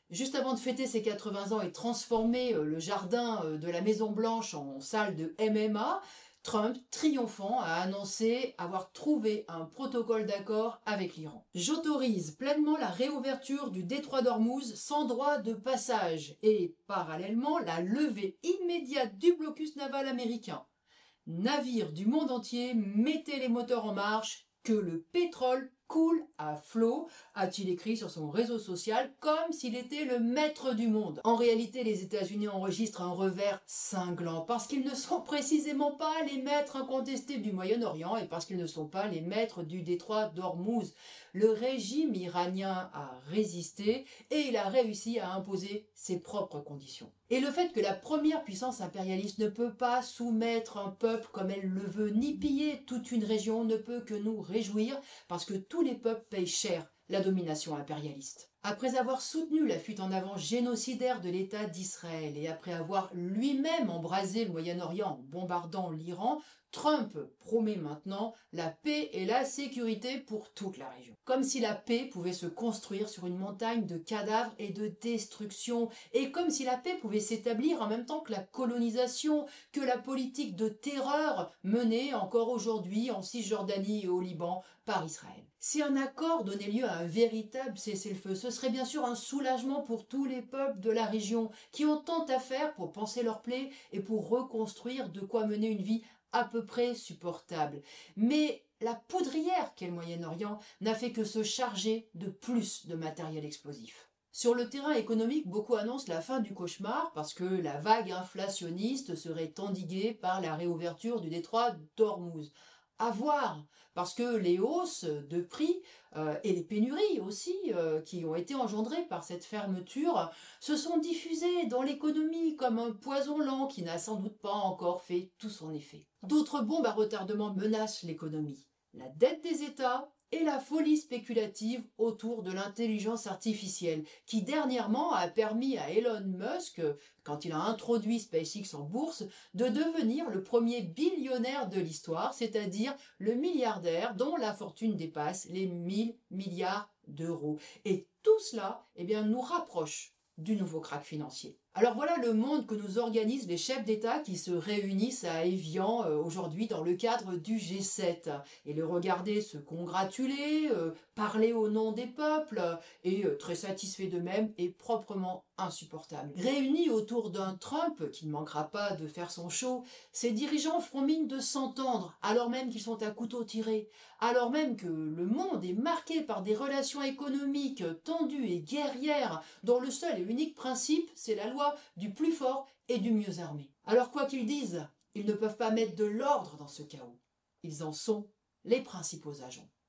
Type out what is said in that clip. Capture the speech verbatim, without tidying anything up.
Juste avant de fêter ses quatre-vingts ans et transformer le jardin de la Maison Blanche en salle de M M A, Trump, triomphant, a annoncé avoir trouvé un protocole d'accord avec l'Iran. J'autorise pleinement la réouverture du détroit d'Ormuz sans droit de passage et, parallèlement, la levée immédiate du blocus naval américain. Navires du monde entier, mettez les moteurs en marche, que le pétrole coule à flot, a-t-il écrit sur son réseau social, comme s'il était le maître du monde. En réalité, les États-Unis enregistrent un revers cinglant, parce qu'ils ne sont précisément pas les maîtres incontestés du Moyen-Orient et parce qu'ils ne sont pas les maîtres du détroit d'Ormuz. Le régime iranien a résisté et il a réussi à imposer ses propres conditions. Et le fait que la première puissance impérialiste ne peut pas soumettre un peuple comme elle le veut, ni piller toute une région, ne peut que nous réjouir, parce que tous les peuples payent cher la domination impérialiste. Après avoir soutenu la fuite en avant génocidaire de l'État d'Israël et après avoir lui-même embrasé le Moyen-Orient en bombardant l'Iran, Trump promet maintenant la paix et la sécurité pour toute la région. Comme si la paix pouvait se construire sur une montagne de cadavres et de destruction, et comme si la paix pouvait s'établir en même temps que la colonisation, que la politique de terreur menée encore aujourd'hui en Cisjordanie et au Liban par Israël. Si un accord donnait lieu à un véritable cessez-le-feu, ce serait bien sûr un soulagement pour tous les peuples de la région qui ont tant à faire pour panser leurs plaies et pour reconstruire de quoi mener une vie à peu près supportable. Mais la poudrière qu'est le Moyen-Orient n'a fait que se charger de plus de matériel explosif. Sur le terrain économique, beaucoup annoncent la fin du cauchemar parce que la vague inflationniste serait endiguée par la réouverture du détroit d'Ormuz. À voir, parce que les hausses de prix euh, et les pénuries aussi euh, qui ont été engendrées par cette fermeture se sont diffusées dans l'économie comme un poison lent qui n'a sans doute pas encore fait tout son effet. D'autres bombes à retardement menacent l'économie. La dette des États et la folie spéculative autour de l'intelligence artificielle, qui dernièrement a permis à Elon Musk, quand il a introduit SpaceX en bourse, de devenir le premier billionnaire de l'histoire, c'est-à-dire le milliardaire dont la fortune dépasse les mille milliards d'euros. Et tout cela, eh bien, nous rapproche du nouveau krach financier. Alors voilà le monde que nous organisent les chefs d'État qui se réunissent à Évian euh, aujourd'hui dans le cadre du G sept. Et les regarder se congratuler, euh, parler au nom des peuples et euh, très satisfaits d'eux-mêmes est proprement insupportable. Réunis autour d'un Trump qui ne manquera pas de faire son show, ces dirigeants feront mine de s'entendre alors même qu'ils sont à couteau tiré, alors même que le monde est marqué par des relations économiques tendues et guerrières dont le seul et unique principe c'est la loi du plus fort et du mieux armé. Alors quoi qu'ils disent, ils ne peuvent pas mettre de l'ordre dans ce chaos. Ils en sont les principaux agents.